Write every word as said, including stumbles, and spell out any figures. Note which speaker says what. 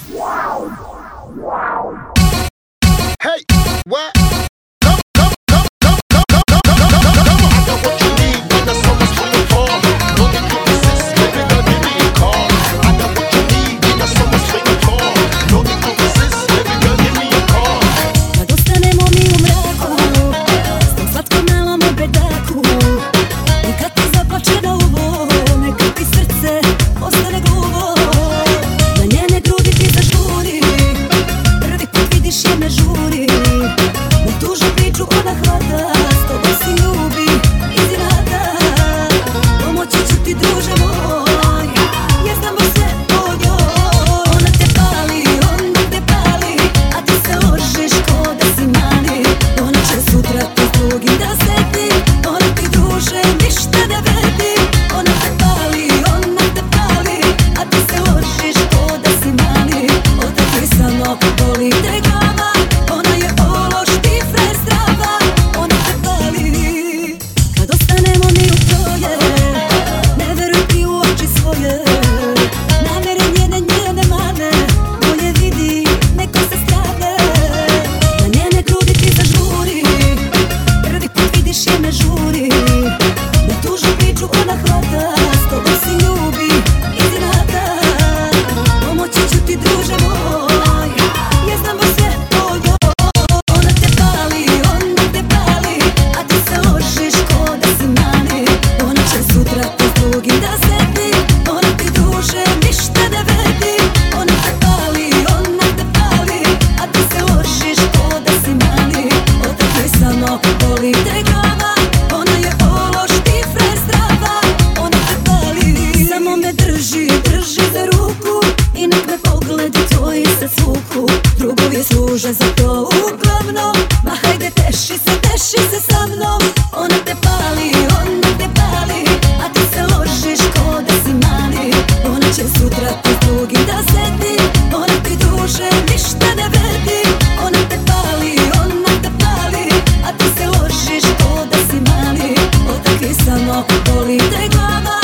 Speaker 1: Hey, what? Come, come, come, come, come, come, come, come, come, come, come on. I got what you need when the summer's swinging for. No need to resist, baby girl, give me a call. I got what you need when the summer's swinging for. No need to resist, baby girl, give me a call.
Speaker 2: Kad ostanemo mi u mraku, s tom slatkom malom obedaku, i kad ti zaplače na uvo, neka ti srce ostane gluvo. Na njene grudi ti zažuri, prvi put vidiš je me žuri. Na tužnu priču ona hvata, s tobom si ljubi iz inata. Pomoći ću ti druže moj, jer znamo sve o njoj. Ona te pali, ona te pali, a ti se ložiš ko da si mani. Ona će sutra te s drugim da seti, ona ti druže ništa ne vredi. Ona te pali, ona te pali, a ti se ložiš ko da si mani. Otakvi samo boli te glava, ona je ološ, ti frajer strava. Ona te pali, kad ostanemo mi u troje, ne veruj ti u oči svoje. Namere njene, njene mane, bolje vidi neko sa strane. Na njene grudi ti zažuri, prvi put vidiš je me žuri. Na tužnu priču ona hvata, s tobom si ljubi iz inata. Pomoći ću ti druže moj, jer znamo sve o njoj. Ona te pali, ona te pali, a ti se ložiš ko da si mani. Ona će sutra te s drugim da seti, ona ti druže ništa ne vredi. Ona te pali, ona te pali, a ti se ložiš ko da si mani. Otakvi samo boli te glava, ona je ološ, ti frajer strava. Ona te pali, samo me drži, drži za ruku, i nek me pogledi tvoji se svuku. Drugovi služe za to uglavnom, ma hajde teši se, teši se sa mnom. Ona te pali, ona te pali, a ti se ložiš ko da si mani. Ona će sutra te s drugim da seti, ona ti druže ništa ne vredi. Ona te pali, ona te pali, a ti se ložiš ko da si mani. Otakvi samo boli te glava,